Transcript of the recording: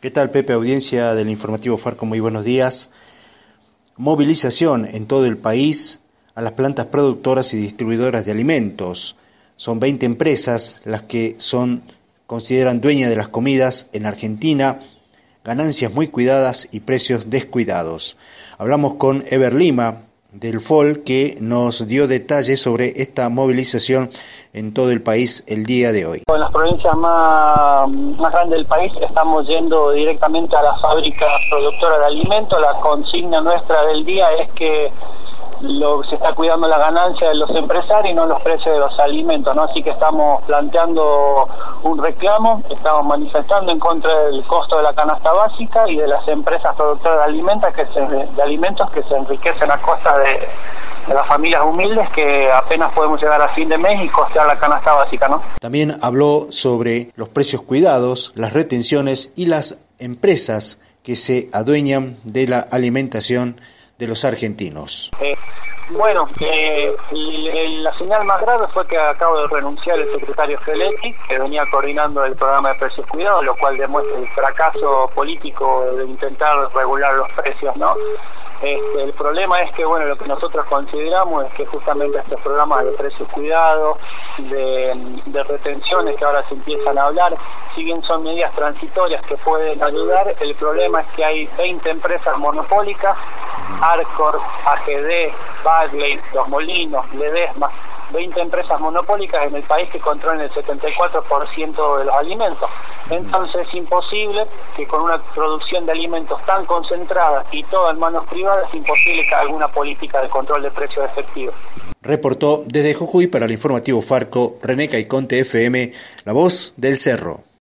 ¿Qué tal, Pepe? Audiencia del informativo Farco, muy buenos días. Movilización en todo el país a las plantas productoras y distribuidoras de alimentos. Son 20 empresas las que consideran dueñas de las comidas en Argentina, ganancias muy cuidadas y precios descuidados. Hablamos con Eber Lima del FOL, que nos dio detalles sobre esta movilización en todo el país el día de hoy. En las provincias más grandes del país estamos yendo directamente a las fábricas productoras de alimentos. La consigna nuestra del día es que se está cuidando la ganancia de los empresarios y no los precios de los alimentos, ¿no? Así que estamos planteando un reclamo, estamos manifestando en contra del costo de la canasta básica y de las empresas productoras de alimentos que se enriquecen a costa de las familias humildes, que apenas podemos llegar a fin de mes y costear la canasta básica, ¿no? También habló sobre los precios cuidados, las retenciones y las empresas que se adueñan de la alimentación de los argentinos. La señal más grave fue que acabo de renunciar el secretario Feletti, que venía coordinando el programa de precios cuidados, lo cual demuestra el fracaso político de intentar regular los precios, ¿no? El problema es que, lo que nosotros consideramos es que justamente estos programas de precios cuidados, de retenciones que ahora se empiezan a hablar, si bien son medidas transitorias que pueden ayudar, el problema es que hay 20 empresas monopólicas, Arcor, AGD, Bagley, Los Molinos, Ledesma, 20 empresas monopólicas en el país que controlan el 74% de los alimentos. Entonces es imposible que con una producción de alimentos tan concentrada y toda en manos privadas, es imposible que alguna política de control de precios efectiva. Reportó desde Jujuy para el informativo Farco, René Caiconte FM, La Voz del Cerro.